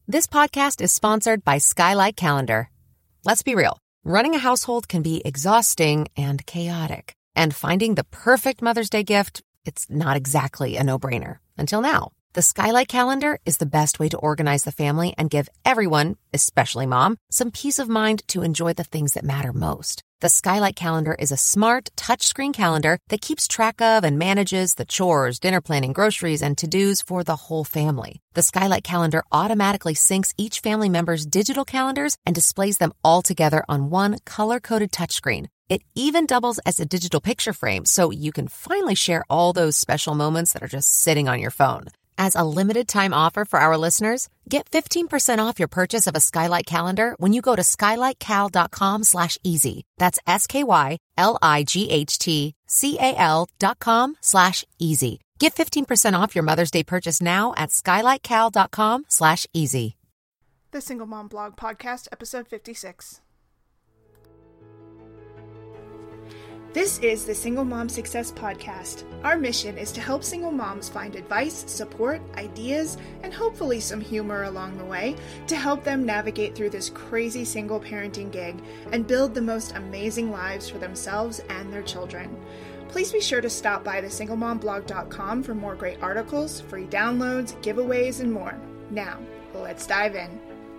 This podcast is sponsored by Skylight Calendar. Let's be real. Running a household can be exhausting and chaotic. And finding the perfect Mother's Day gift, it's not exactly a no-brainer. Until now. The Skylight Calendar is the best way to organize the family and give everyone, especially mom, some peace of mind to enjoy the things that matter most. The Skylight Calendar is a smart, touchscreen calendar that keeps track of and manages the chores, dinner planning, groceries, and to-dos for the whole family. The Skylight Calendar automatically syncs each family member's digital calendars and displays them all together on one color-coded touchscreen. It even doubles as a digital picture frame, so you can finally share all those special moments that are just sitting on your phone. As a limited-time offer for our listeners, get 15% off your purchase of a Skylight Calendar when you go to skylightcal.com/easy. That's SKYLIGHTCAL.com/easy. Get 15% off your Mother's Day purchase now at skylightcal.com/easy. The Single Mom Blog Podcast, episode 56. This is the Single Mom Success Podcast. Our mission is to help single moms find advice, support, ideas, and hopefully some humor along the way to help them navigate through this crazy single parenting gig and build the most amazing lives for themselves and their children. Please be sure to stop by thesinglemomblog.com for more great articles, free downloads, giveaways, and more. Now, let's dive in.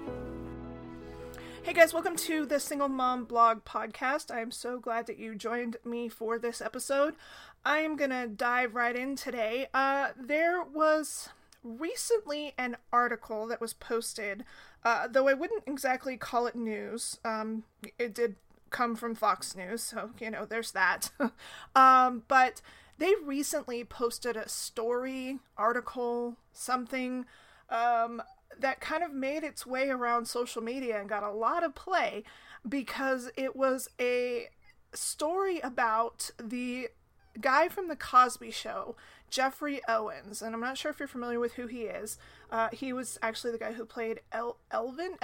Hey guys, welcome to the Single Mom Blog Podcast. I am so glad that you joined me for this episode. I am going to dive right in today. There was recently an article that was posted, though I wouldn't exactly call it news. It did come from Fox News, so, there's that. But they recently posted a story, article, something, that kind of made its way around social media and got a lot of play because it was a story about the guy from The Cosby Show, Jeffrey Owens. And I'm not sure if you're familiar with who he is. He was actually the guy who played Elvin.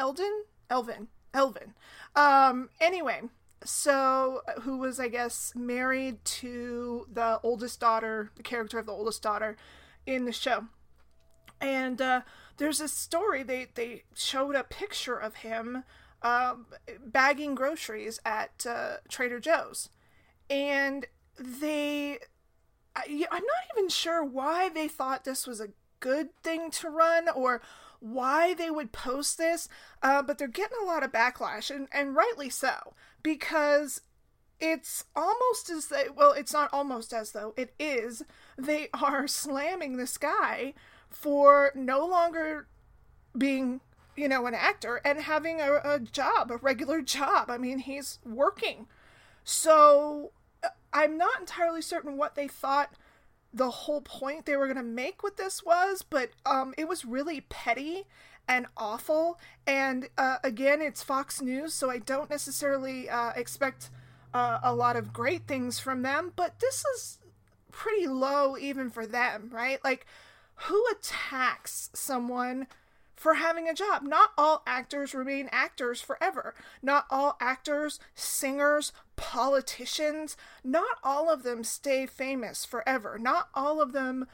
Anyway, so who was, I guess, married to the oldest daughter, the character of the oldest daughter in the show. And there's a story, they showed a picture of him bagging groceries at Trader Joe's. And I'm not even sure why they thought this was a good thing to run or why they would post this, but they're getting a lot of backlash, and rightly so, because it's almost as though, well, it's not almost as though, it is, they are slamming this guy for no longer being, an actor and having a job, a regular job. I mean, he's working. So I'm not entirely certain what they thought the whole point they were going to make with this was, but it was really petty and awful. And again, it's Fox News, so I don't necessarily expect a lot of great things from them, but this is pretty low even for them, right? Like, who attacks someone for having a job? Not all actors remain actors forever. Not all actors, singers, politicians, not all of them stay famous forever. Not all of them,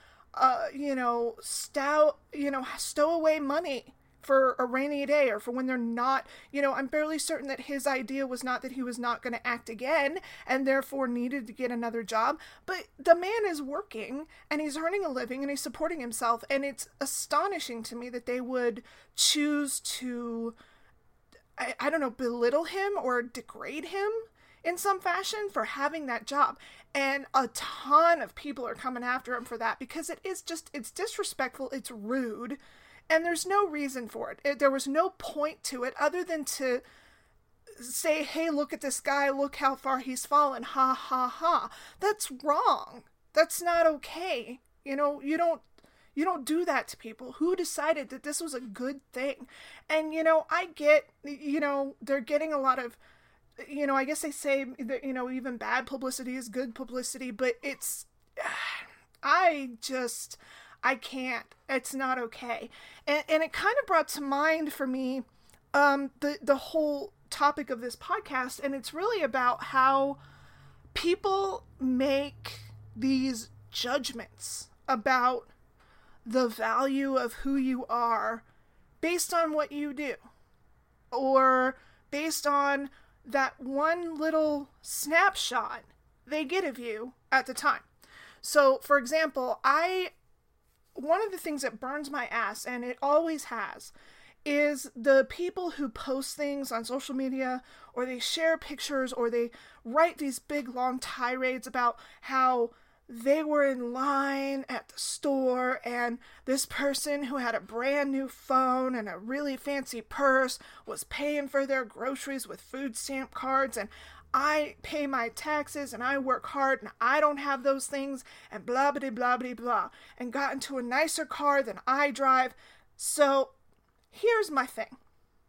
stow away money for a rainy day or for when they're not, I'm fairly certain that his idea was not that he was not going to act again and therefore needed to get another job, but the man is working and he's earning a living and he's supporting himself, and it's astonishing to me that they would choose to, I don't know, belittle him or degrade him in some fashion for having that job. And a ton of people are coming after him for that because it's disrespectful, it's rude, and there's no reason for it. There was no point to it other than to say, hey, look at this guy, look how far he's fallen, ha, ha, ha. That's wrong. That's not okay. You don't do that to people. Who decided that this was a good thing? And, I get, they're getting a lot of, I guess they say that, even bad publicity is good publicity, but it's, I can't. It's not okay. And it kind of brought to mind for me the whole topic of this podcast, and it's really about how people make these judgments about the value of who you are based on what you do, or based on that one little snapshot they get of you at the time. So, for example, one of the things that burns my ass, and it always has, is the people who post things on social media, or they share pictures, or they write these big long tirades about how they were in line at the store and this person who had a brand new phone and a really fancy purse was paying for their groceries with food stamp cards, and I pay my taxes and I work hard and I don't have those things, and blah blah blah blah blah, and got into a nicer car than I drive. So here's my thing.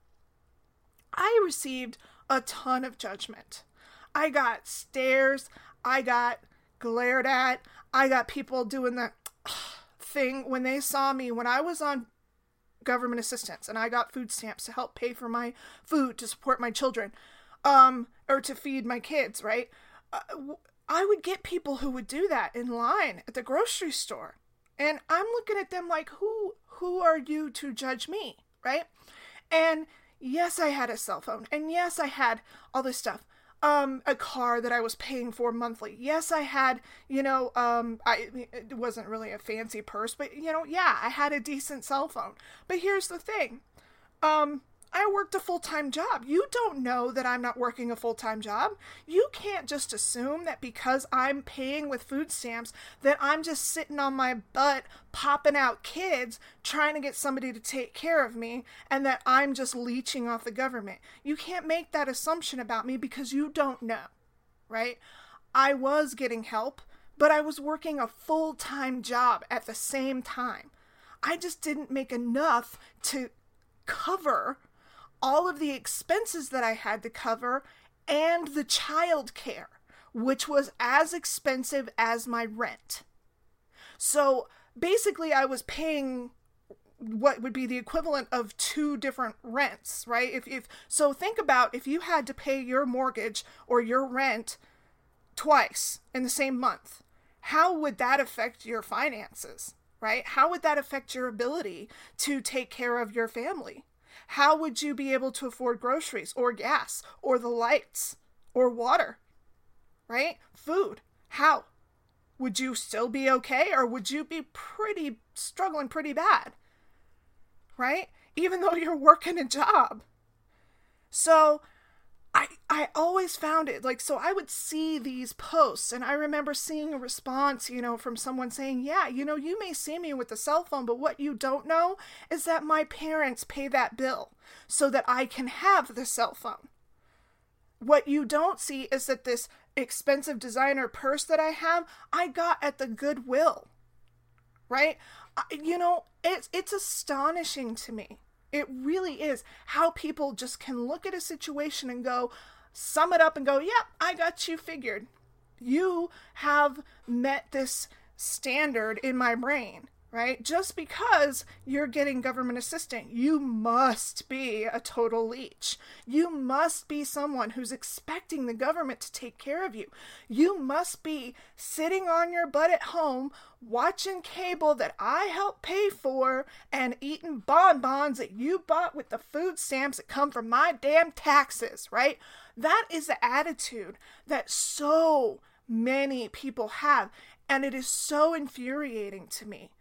I received a ton of judgment. I got stares, I got glared at, I got people doing the thing when they saw me when I was on government assistance and I got food stamps to help pay for my food to support my children, or to feed my kids, right? I would get people who would do that in line at the grocery store, and I'm looking at them like, who are you to judge me, right? And yes, I had a cell phone, and yes, I had all this stuff. A car that I was paying for monthly. Yes, I had, it wasn't really a fancy purse, but, yeah, I had a decent cell phone. But here's the thing. I worked a full-time job. You don't know that I'm not working a full-time job. You can't just assume that because I'm paying with food stamps that I'm just sitting on my butt popping out kids trying to get somebody to take care of me, and that I'm just leeching off the government. You can't make that assumption about me because you don't know, right? I was getting help, but I was working a full-time job at the same time. I just didn't make enough to cover all of the expenses that I had to cover and the child care, which was as expensive as my rent. So basically I was paying what would be the equivalent of 2 different rents, right? So think about if you had to pay your mortgage or your rent twice in the same month, how would that affect your finances, right? How would that affect your ability to take care of your family? How would you be able to afford groceries or gas or the lights or water, right? Food. How? Would you still be okay, or would you be struggling pretty bad, right? Even though you're working a job. So I always found it so I would see these posts, and I remember seeing a response, from someone saying, yeah, you may see me with a cell phone, but what you don't know is that my parents pay that bill so that I can have the cell phone. What you don't see is that this expensive designer purse that I have, I got at the Goodwill, right? It's astonishing to me. It really is how people just can look at a situation and go, sum it up and go, yep, I got you figured. You have met this standard in my brain, right? Just because you're getting government assistance, you must be a total leech. You must be someone who's expecting the government to take care of you. You must be sitting on your butt at home watching cable that I help pay for and eating bonbons that you bought with the food stamps that come from my damn taxes, right? That is the attitude that so many people have, and it is so infuriating to me.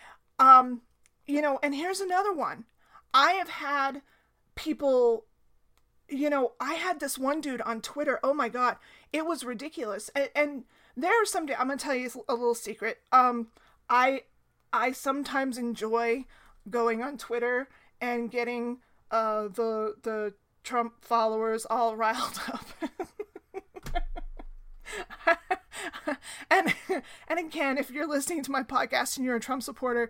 And here's another one. I have had people, I had this one dude on Twitter. Oh my God, it was ridiculous. And there are some, I'm going to tell you a little secret. I sometimes enjoy going on Twitter and getting, the Trump followers all riled up. And again, if you're listening to my podcast and you're a Trump supporter,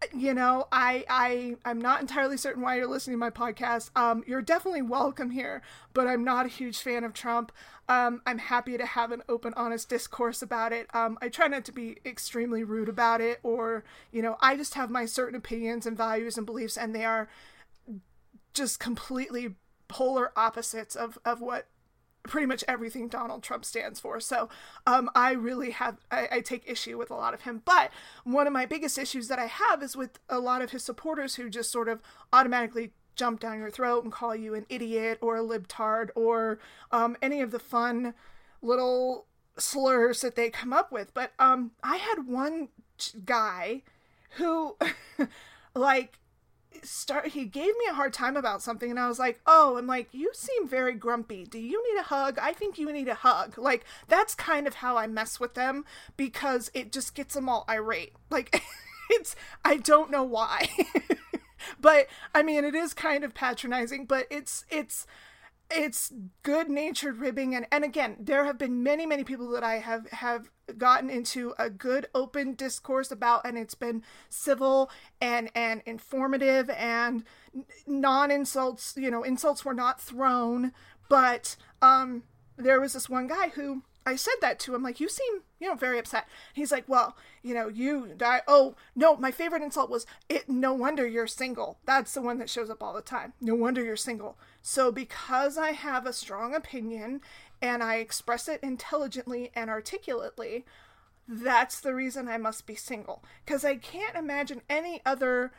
I'm not entirely certain why you're listening to my podcast. You're definitely welcome here, but I'm not a huge fan of Trump. I'm happy to have an open, honest discourse about it. I try not to be extremely rude about it, or, I just have my certain opinions and values and beliefs, and they are just completely polar opposites of what pretty much everything Donald Trump stands for. So I really I take issue with a lot of him. But one of my biggest issues that I have is with a lot of his supporters who just sort of automatically jump down your throat and call you an idiot or a libtard or any of the fun little slurs that they come up with. But I had one guy who like he gave me a hard time about something, and I was like, oh, I'm like, you seem very grumpy. Do you need a hug? I think you need a hug. Like, that's kind of how I mess with them, because it just gets them all irate. Like, I don't know why. But I mean, it is kind of patronizing, but it's good-natured ribbing. And again, there have been many people that I have gotten into a good open discourse about, and it's been civil and informative and non-insults, insults were not thrown. But there was this one guy who I said that to him, like, you seem, very upset. He's like, well, oh, no, my favorite insult was, no wonder you're single. That's the one that shows up all the time. No wonder you're single. So because I have a strong opinion and I express it intelligently and articulately, that's the reason I must be single. Because I can't imagine any other,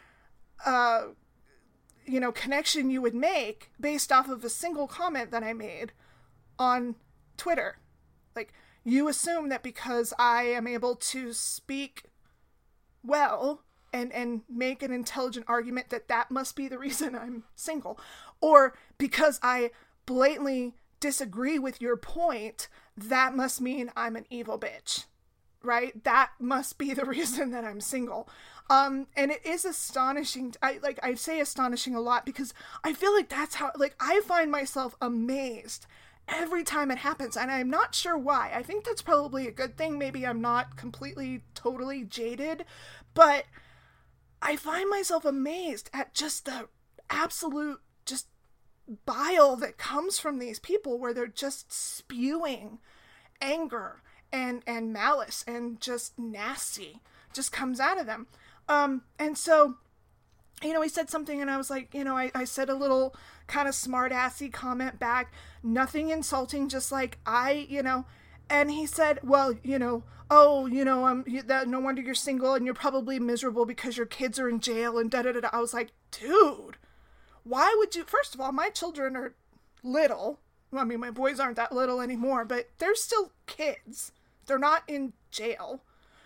connection you would make based off of a single comment that I made on Twitter. Like, you assume that because I am able to speak well and make an intelligent argument that must be the reason I'm single. Or because I blatantly disagree with your point, that must mean I'm an evil bitch, right? That must be the reason that I'm single. And it is astonishing. I say astonishing a lot because I feel like that's how, I find myself amazed every time it happens, and I'm not sure why. I think that's probably a good thing. Maybe I'm not completely, totally jaded, but I find myself amazed at just the absolute just bile that comes from these people, where they're just spewing anger and malice, and just nasty just comes out of them. And so, he said something, and I was like, I said a little kind of smart-assy comment back, nothing insulting, just like and he said, well, no wonder you're single, and you're probably miserable because your kids are in jail, and da-da-da-da. I was like, dude, why would you, first of all, my children are little. Well, I mean, my boys aren't that little anymore, but they're still kids. They're not in jail.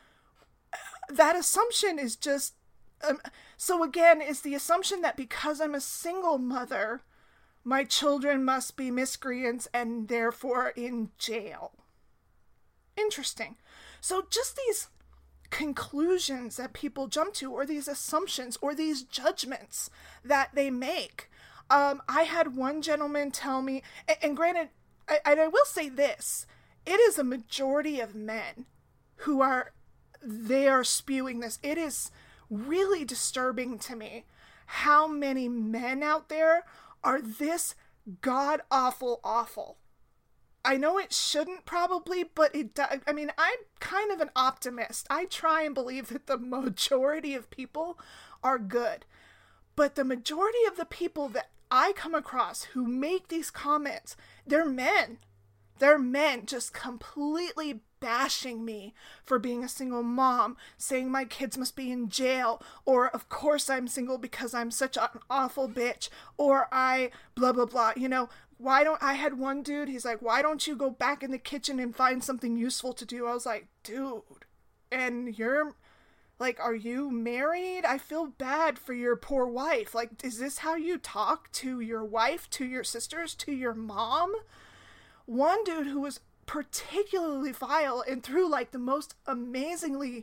That assumption is just, so again, is the assumption that because I'm a single mother, my children must be miscreants and therefore in jail. Interesting. So just these conclusions that people jump to, or these assumptions, or these judgments that they make. I had one gentleman tell me, and granted, I will say this, it is a majority of men who are spewing this. It is really disturbing to me how many men out there are this god-awful awful. I know it shouldn't probably, but I'm kind of an optimist. I try and believe that the majority of people are good. But the majority of the people that I come across who make these comments, they're men. They're men just completely bashing me for being a single mom, saying my kids must be in jail, or of course I'm single because I'm such an awful bitch, or I blah blah blah. I had one dude, he's like, why don't you go back in the kitchen and find something useful to do? I was like, dude, and you're like, are you married? I feel bad for your poor wife. Like, is this how you talk to your wife, to your sisters, to your mom? One dude who was particularly vile and threw like the most amazingly,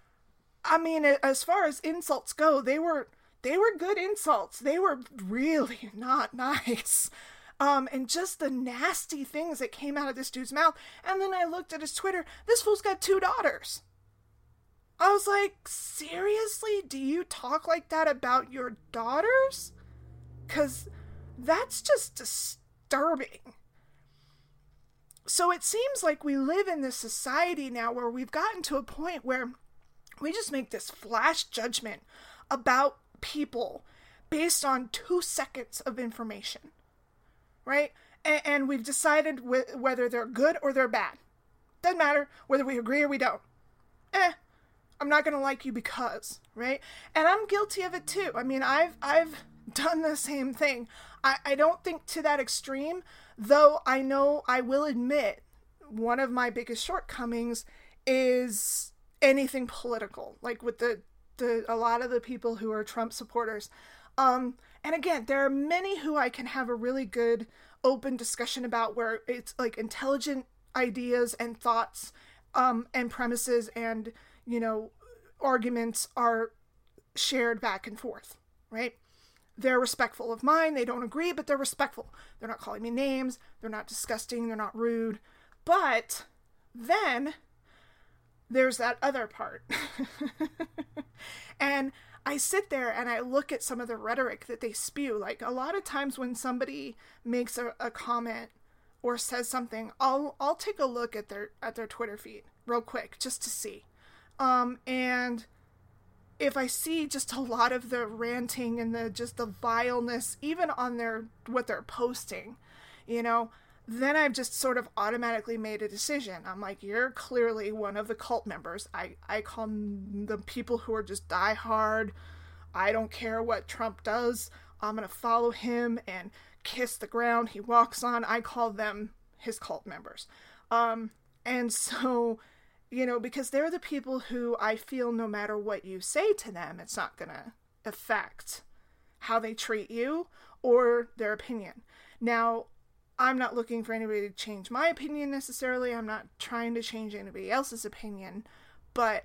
as far as insults go, they were good insults. They were really not nice. And just the nasty things that came out of this dude's mouth. And then I looked at his Twitter. This fool's got 2 daughters. I was like, seriously? Do you talk like that about your daughters? 'Cause that's just disturbing. So it seems like we live in this society now where we've gotten to a point where we just make this flash judgment about people based on 2 seconds of information, right? And we've decided whether they're good or they're bad. Doesn't matter whether we agree or we don't. I'm not going to like you because, right? And I'm guilty of it too. I mean, I've done the same thing. I don't think to that extreme, though I know I will admit one of my biggest shortcomings is anything political, like with a lot of the people who are Trump supporters. And again, there are many who I can have a really good open discussion about, where it's like intelligent ideas and thoughts, and premises and, arguments are shared back and forth, right? They're respectful of mine. They don't agree, but they're respectful. They're not calling me names. They're not disgusting. They're not rude. But then there's that other part. And I sit there and I look at some of the rhetoric that they spew. Like, a lot of times when somebody makes a comment or says something, I'll take a look at their Twitter feed real quick just to see. And if I see just a lot of the ranting and the vileness, even on what they're posting, then I've just sort of automatically made a decision. I'm like, you're clearly one of the cult members. I call them the people who are just diehard. I don't care what Trump does. I'm going to follow him and kiss the ground he walks on. I call them his cult members. And so, because they're the people who I feel no matter what you say to them, it's not going to affect how they treat you or their opinion. Now, I'm not looking for anybody to change my opinion necessarily. I'm not trying to change anybody else's opinion. But,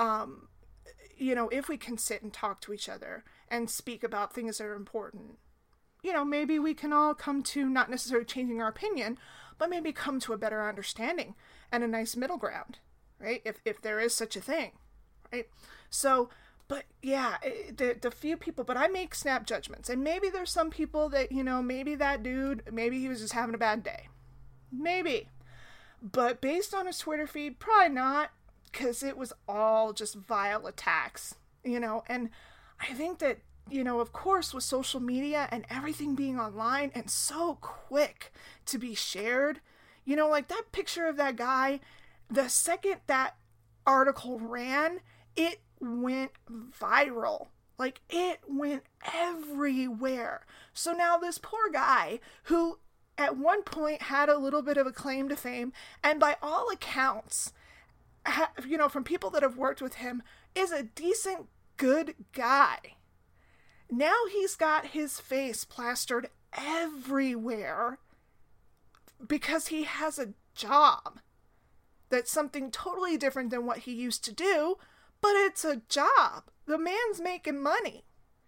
if we can sit and talk to each other and speak about things that are important, maybe we can all come to not necessarily changing our opinion, but maybe come to a better understanding and a nice middle ground, right? If there is such a thing, right? So, but yeah, the few people, but I make snap judgments. And maybe there's some people that, maybe that dude, maybe he was just having a bad day. Maybe. But based on his Twitter feed, probably not, because it was all just vile attacks, and I think that, of course, with social media and everything being online and so quick to be shared, like that picture of that guy, the second that article ran, it went viral. Like, it went everywhere. So now this poor guy, who at one point had a little bit of a claim to fame, and by all accounts, from people that have worked with him, is a decent, good guy. Now he's got his face plastered everywhere because he has a job that's something totally different than what he used to do, but it's a job. The man's making money,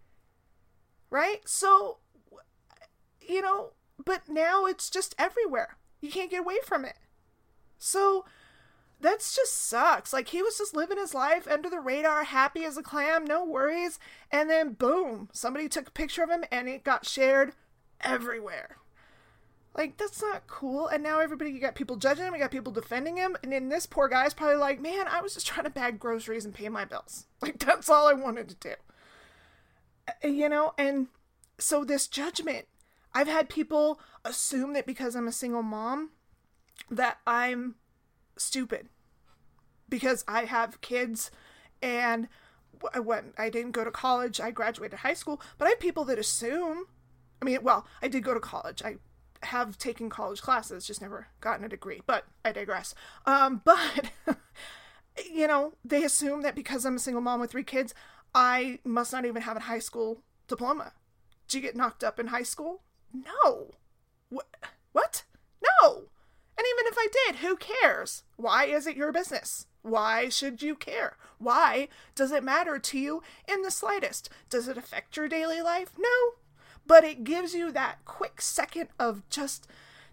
right? So, but now it's just everywhere. You can't get away from it. So that's just sucks. Like, he was just living his life under the radar, happy as a clam, no worries. And then boom, somebody took a picture of him and it got shared everywhere. Like, that's not cool. And now you got people judging him, you got people defending him. And then this poor guy's probably like, man, I was just trying to bag groceries and pay my bills. Like, that's all I wanted to do. And so this judgment, I've had people assume that because I'm a single mom, that I'm stupid. Because I have kids and when I didn't go to college, I graduated high school, but I have people that assume, I did go to college. I have taken college classes, just never gotten a degree, but I digress. But they assume that because I'm a single mom with 3 kids, I must not even have a high school diploma. Did you get knocked up in high school? No. What? No. And even if I did, who cares? Why is it your business? Why should you care? Why does it matter to you in the slightest? Does it affect your daily life? No. But it gives you that quick second of just,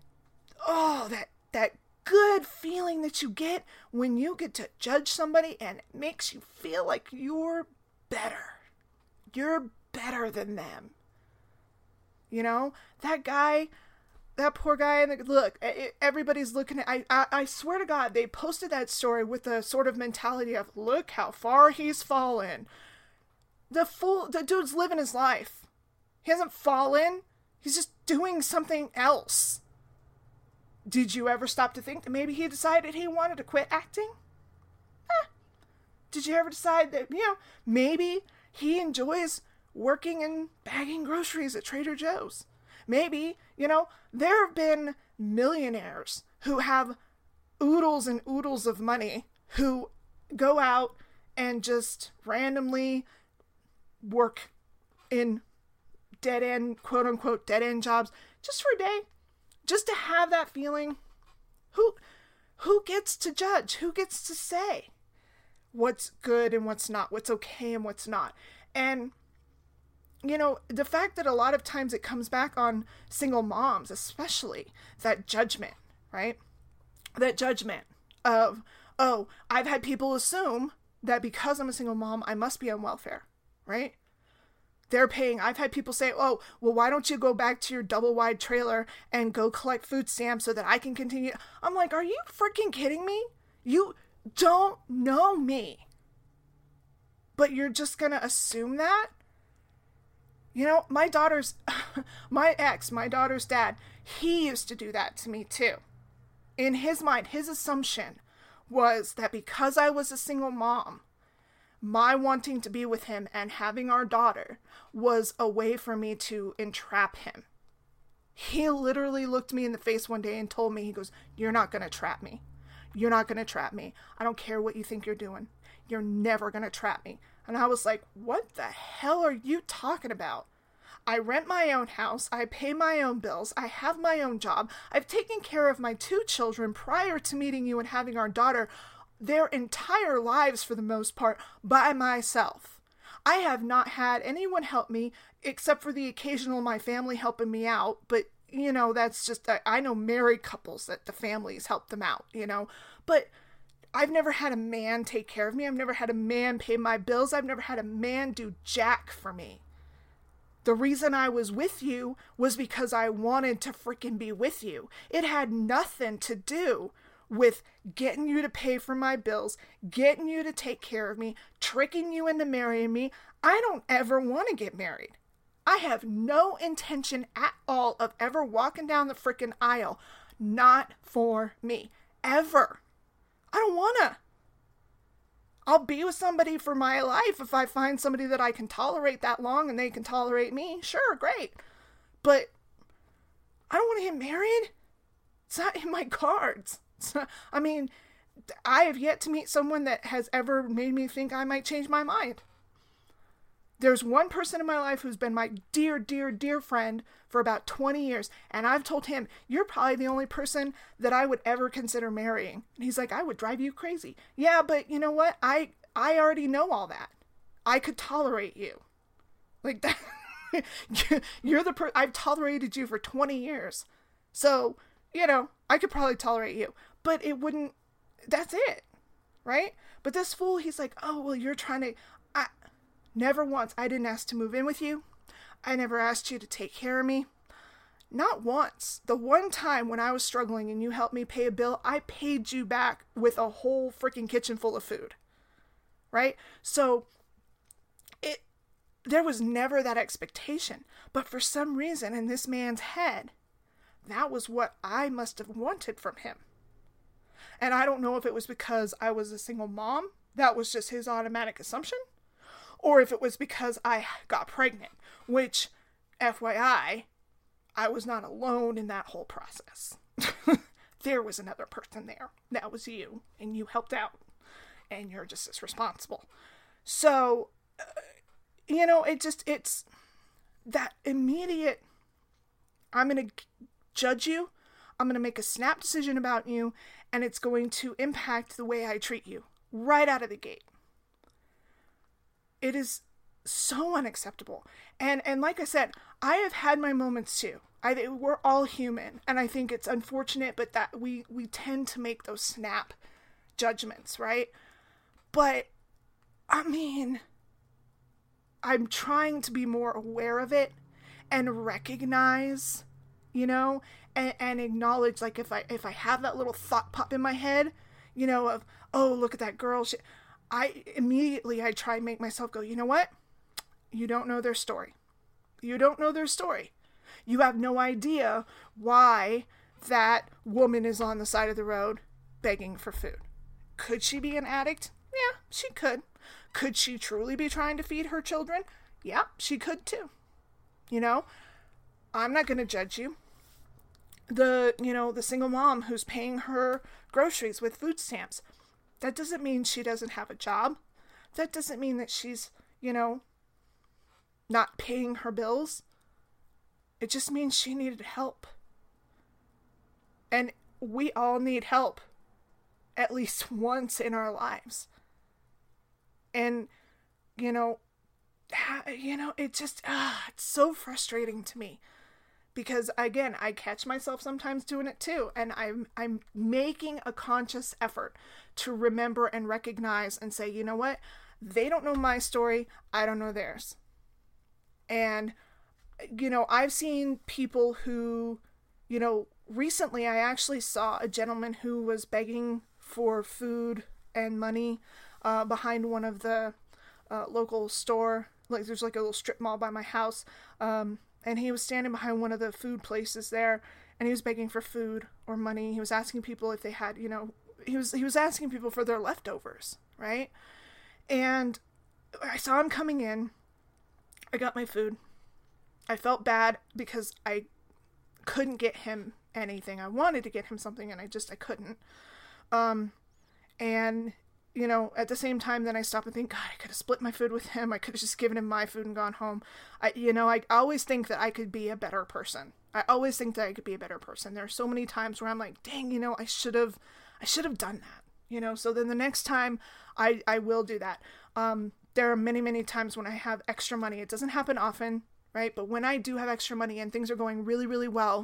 that good feeling that you get when you get to judge somebody and it makes you feel like you're better. You're better than them. That guy, that poor guy, and look, everybody's looking at, I swear to God, they posted that story with the sort of mentality of, look how far he's fallen. The dude's living his life. He hasn't fallen. He's just doing something else. Did you ever stop to think that maybe he decided he wanted to quit acting? Did you ever decide that, maybe he enjoys working and bagging groceries at Trader Joe's? Maybe, there have been millionaires who have oodles and oodles of money who go out and just randomly work in dead-end, quote-unquote, dead-end jobs just for a day, just to have that feeling. Who gets to judge? Who gets to say what's good and what's not, what's okay and what's not? And, the fact that a lot of times it comes back on single moms, especially, that judgment, right? That judgment of, oh, I've had people assume that because I'm a single mom, I must be on welfare, right? They're paying. I've had people say, oh, well, why don't you go back to your double wide trailer and go collect food stamps so that I can continue? I'm like, are you freaking kidding me? You don't know me. But you're just going to assume that? My daughter's dad, he used to do that to me too. In his mind, his assumption was that because I was a single mom, my wanting to be with him and having our daughter was a way for me to entrap him. He literally looked me in the face one day and told me, he goes, "You're not going to trap me. You're not going to trap me. I don't care what you think you're doing. You're never going to trap me." And I was like, what the hell are you talking about? I rent my own house. I pay my own bills. I have my own job. I've taken care of my 2 children prior to meeting you and having our daughter their entire lives, for the most part, by myself. I have not had anyone help me except for the occasional my family helping me out. But, that's just, I know married couples that the families help them out, but I've never had a man take care of me. I've never had a man pay my bills. I've never had a man do jack for me. The reason I was with you was because I wanted to freaking be with you. It had nothing to do with getting you to pay for my bills, getting you to take care of me, tricking you into marrying me. I don't ever want to get married. I have no intention at all of ever walking down the freaking aisle. Not for me. Ever. I don't wanna. I'll be with somebody for my life if I find somebody that I can tolerate that long and they can tolerate me. Sure, great. But I don't want to get married. It's not in my cards. I have yet to meet someone that has ever made me think I might change my mind. There's one person in my life who's been my dear, dear, dear friend for about 20 years. And I've told him, you're probably the only person that I would ever consider marrying. And he's like, I would drive you crazy. Yeah, but you know what? I already know all that. I could tolerate you. Like that. You're the I've tolerated you for 20 years. So, I could probably tolerate you. But it wouldn't, that's it. Right? But this fool, he's like, oh, well, you're trying to, never once. I didn't ask to move in with you. I never asked you to take care of me. Not once. The one time when I was struggling and you helped me pay a bill, I paid you back with a whole freaking kitchen full of food. Right? So there was never that expectation. But for some reason in this man's head, that was what I must have wanted from him. And I don't know if it was because I was a single mom. That was just his automatic assumption. Or if it was because I got pregnant, which, FYI, I was not alone in that whole process. There was another person there. That was you. And you helped out. And you're just as responsible. So, it's that immediate, I'm going to judge you. I'm going to make a snap decision about you. And it's going to impact the way I treat you. Right out of the gate. It is so unacceptable. And like I said, I have had my moments too. We're all human. And I think it's unfortunate, but that we tend to make those snap judgments, right? But, I'm trying to be more aware of it and recognize, and acknowledge, like, if I have that little thought pop in my head, of, oh, look at that girl, I try and make myself go, you know what? You don't know their story. You don't know their story. You have no idea why that woman is on the side of the road begging for food. Could she be an addict? Yeah, she could. Could she truly be trying to feed her children? Yeah, she could too. You know, I'm not going to judge you. The single mom who's paying her groceries with food stamps, that doesn't mean she doesn't have a job. That doesn't mean that she's, not paying her bills. It just means she needed help. And we all need help at least once in our lives. And, it just, it's so frustrating to me. Because, again, I catch myself sometimes doing it too. And I'm making a conscious effort to remember and recognize and say, you know what? They don't know my story. I don't know theirs. And, I've seen people who, recently I actually saw a gentleman who was begging for food and money behind one of the local store. Like, there's like a little strip mall by my house. And he was standing behind one of the food places there, and he was begging for food or money. He was asking people if they had, he was asking people for their leftovers, right? And I saw him coming in. I got my food. I felt bad because I couldn't get him anything. I wanted to get him something, and I couldn't. And at the same time, then I stop and think, God, I could have split my food with him. I could have just given him my food and gone home. I always think that I could be a better person. I always think that I could be a better person. There are so many times where I'm like, dang, I should have done that, So then the next time I will do that. There are many, many times when I have extra money. It doesn't happen often, right? But when I do have extra money and things are going really, really well,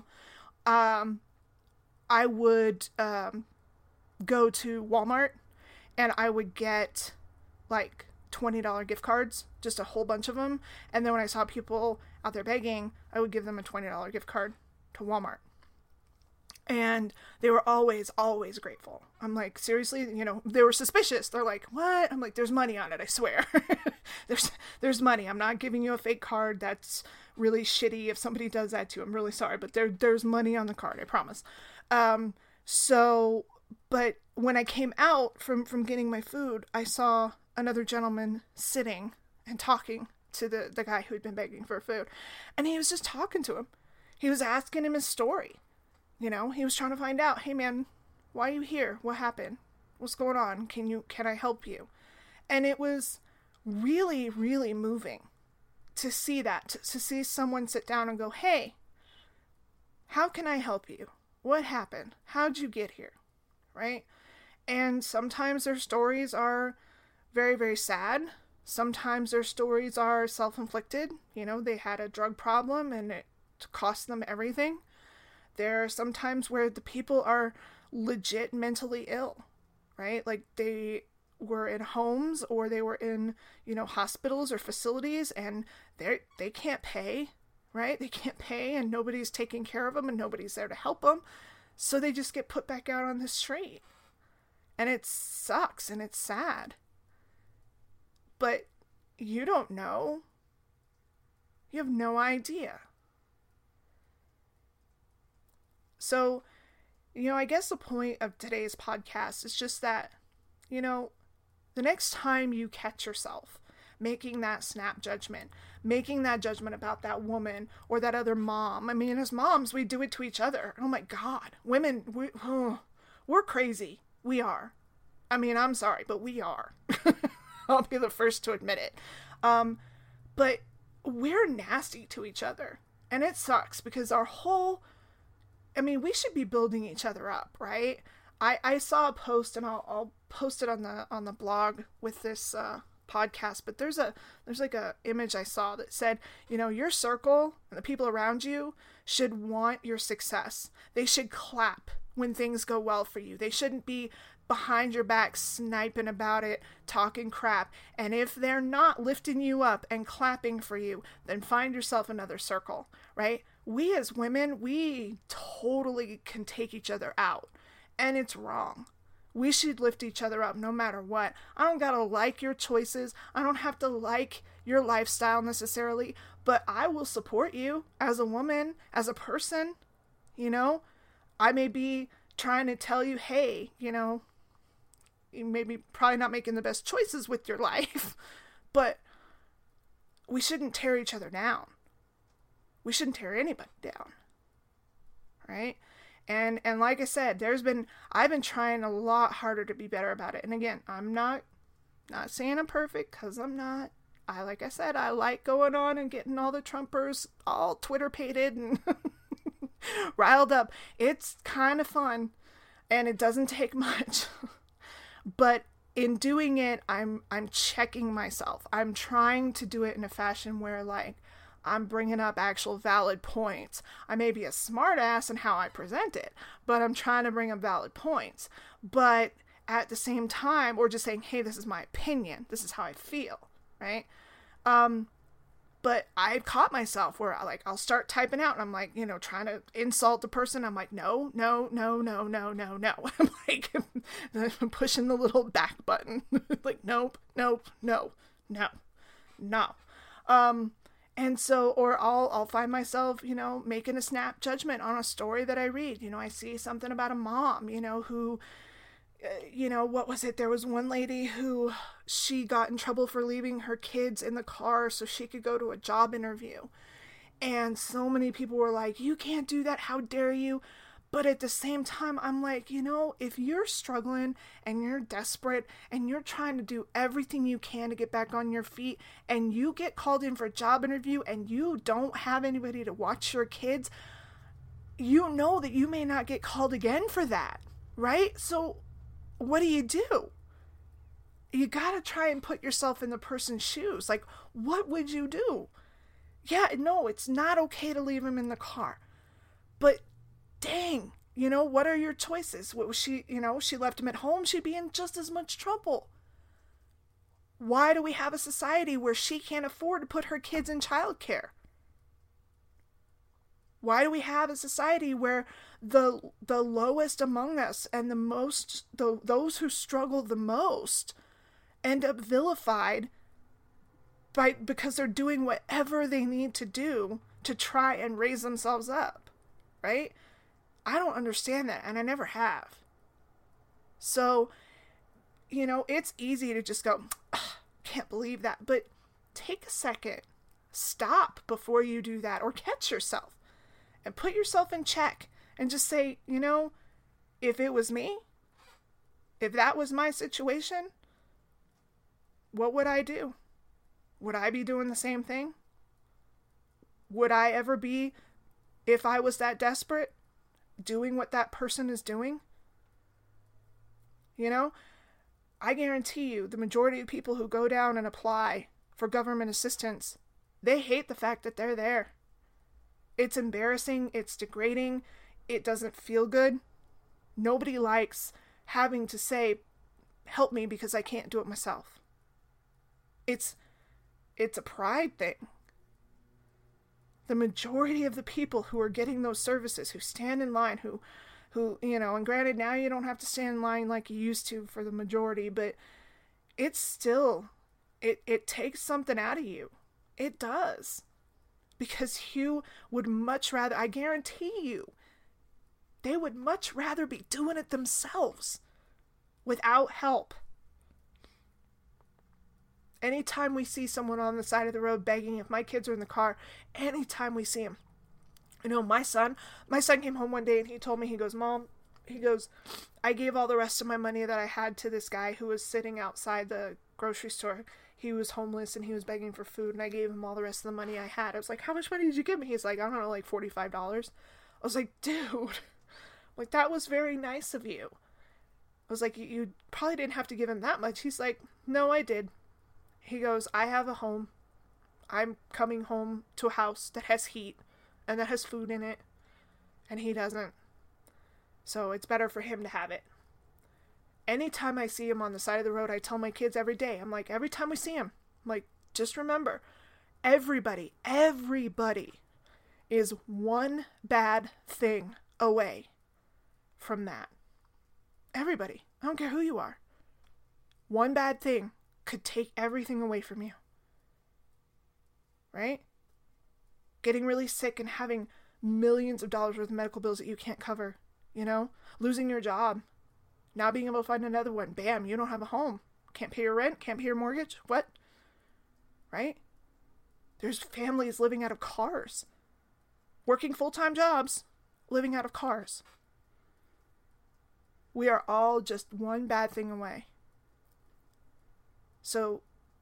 I would go to Walmart. And I would get like $20 gift cards, just a whole bunch of them. And then when I saw people out there begging, I would give them a $20 gift card to Walmart. And they were always, always grateful. I'm like, seriously, they were suspicious. They're like, what? I'm like, there's money on it, I swear. there's money. I'm not giving you a fake card. That's really shitty. If somebody does that to you, I'm really sorry. But there's money on the card, I promise. But when I came out from getting my food, I saw another gentleman sitting and talking to the guy who had been begging for food. And he was just talking to him. He was asking him his story. He was trying to find out, hey man, why are you here? What happened? What's going on? Can I help you? And it was really, really moving to see that, to see someone sit down and go, hey, how can I help you? What happened? How'd you get here? Right? And sometimes their stories are very, very sad. Sometimes their stories are self-inflicted. They had a drug problem and it cost them everything. There are some times where the people are legit mentally ill, right? Like they were in homes or they were in, hospitals or facilities and they can't pay, right? They can't pay and nobody's taking care of them and nobody's there to help them. So they just get put back out on the street. And it sucks and it's sad. But you don't know. You have no idea. So, I guess the point of today's podcast is just that, the next time you catch yourself making that snap judgment, making that judgment about that woman or that other mom. I mean, as moms, we do it to each other. Oh my God. Women, we're crazy. We are. I mean, I'm sorry, but we are. I'll be the first to admit it. But we're nasty to each other. And it sucks because we should be building each other up, right? I saw a post and I'll post it on the blog with this podcast, but there's like a image I saw that said, your circle and the people around you should want your success. They should clap when things go well for you. They shouldn't be behind your back sniping about it, talking crap. And if they're not lifting you up and clapping for you, then find yourself another circle, right? We as women, we totally can take each other out, and it's wrong. We should lift each other up no matter what. I don't gotta like your choices. I don't have to like your lifestyle necessarily, but I will support you as a woman, as a person, I may be trying to tell you, hey, you may be probably not making the best choices with your life, but we shouldn't tear each other down. We shouldn't tear anybody down. Right? And like I said, I've been trying a lot harder to be better about it. And again, I'm not saying I'm perfect, because I'm not. Like I said, I like going on and getting all the Trumpers all Twitter-pated and riled up. It's kind of fun, and it doesn't take much. But in doing it, I'm checking myself. I'm trying to do it in a fashion where, like, I'm bringing up actual valid points. I may be a smart ass in how I present it, but I'm trying to bring up valid points. But at the same time, or just saying, hey, this is my opinion. This is how I feel, right? But I've caught myself where I'll start typing out and I'm like, trying to insult the person. I'm like, no. I'm like pushing the little back button. Like, nope. And so, or I'll find myself, making a snap judgment on a story that I read. I see something about a mom, who, what was it? There was one lady who she got in trouble for leaving her kids in the car so she could go to a job interview. And so many people were like, you can't do that. How dare you? But at the same time, I'm like, if you're struggling and you're desperate and you're trying to do everything you can to get back on your feet, and you get called in for a job interview and you don't have anybody to watch your kids, you know that you may not get called again for that, right? So what do? You gotta try and put yourself in the person's shoes. Like, what would you do? Yeah, no, it's not okay to leave him in the car. But dang, what are your choices? What was she, she left him at home, she'd be in just as much trouble. Why do we have a society where she can't afford to put her kids in childcare? Why do we have a society where the lowest among us and those who struggle the most end up vilified because they're doing whatever they need to do to try and raise themselves up, right? I don't understand that, and I never have. So, it's easy to just go, can't believe that, but take a second, stop before you do that, or catch yourself and put yourself in check and just say, if it was me, if that was my situation, what would I do? Would I be doing the same thing? Would I ever be, if I was that desperate, doing what that person is doing? I guarantee you the majority of people who go down and apply for government assistance, they hate the fact that they're there. It's embarrassing, it's degrading, it doesn't feel good. Nobody likes having to say, help me because I can't do it myself. It's a pride thing. The majority of the people who are getting those services, who stand in line, who, and granted, now you don't have to stand in line like you used to for the majority, but it's still, it takes something out of you. It does. Because you would much rather, I guarantee you, they would much rather be doing it themselves without help. Anytime we see someone on the side of the road begging, if my kids are in the car, anytime we see them, my son came home one day and he told me, he goes, Mom, I gave all the rest of my money that I had to this guy who was sitting outside the grocery store. He was homeless and he was begging for food, and I gave him all the rest of the money I had. I was like, how much money did you give me? He's like, I don't know, like $45. I was like, dude, like, that was very nice of you. I was like, you probably didn't have to give him that much. He's like, no, I did. He goes, I have a home. I'm coming home to a house that has heat and that has food in it, and he doesn't. So it's better for him to have it. Anytime I see him on the side of the road, I tell my kids every day, I'm like, every time we see him, I'm like, just remember, everybody is one bad thing away from that. Everybody. I don't care who you are. One bad thing could take everything away from you. Right? Getting really sick and having millions of dollars worth of medical bills that you can't cover. losing your job, now being able to find another one. Bam, you don't have a home. Can't pay your rent, can't pay your mortgage. What? Right? There's families living out of cars, working full-time jobs, living out of cars. We are all just one bad thing away. So,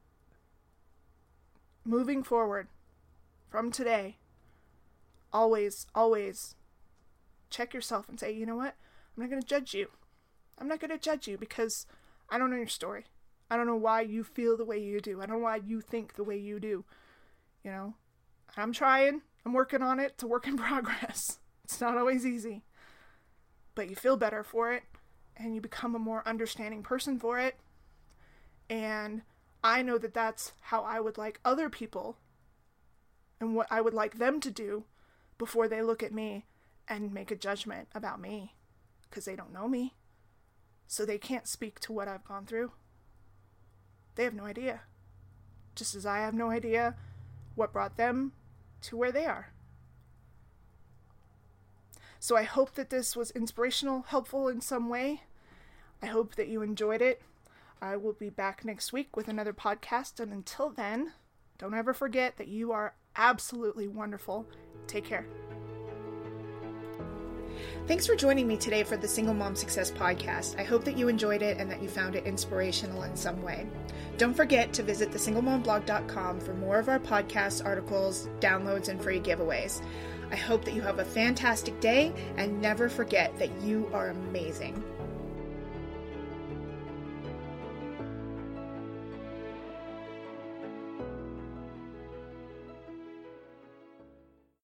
moving forward from today, always check yourself and say, you know what? I'm not going to judge you. I'm not going to judge you because I don't know your story. I don't know why you feel the way you do. I don't know why you think the way you do. I'm trying. I'm working on it. It's a work in progress. It's not always easy. But you feel better for it, and you become a more understanding person for it. And I know that that's how I would like other people and what I would like them to do before they look at me and make a judgment about me, because they don't know me. So they can't speak to what I've gone through. They have no idea. Just as I have no idea what brought them to where they are. So I hope that this was inspirational, helpful in some way. I hope that you enjoyed it. I will be back next week with another podcast. And until then, don't ever forget that you are absolutely wonderful. Take care. Thanks for joining me today for the Single Mom Success Podcast. I hope that you enjoyed it and that you found it inspirational in some way. Don't forget to visit thesinglemomblog.com for more of our podcasts, articles, downloads, and free giveaways. I hope that you have a fantastic day, and never forget that you are amazing.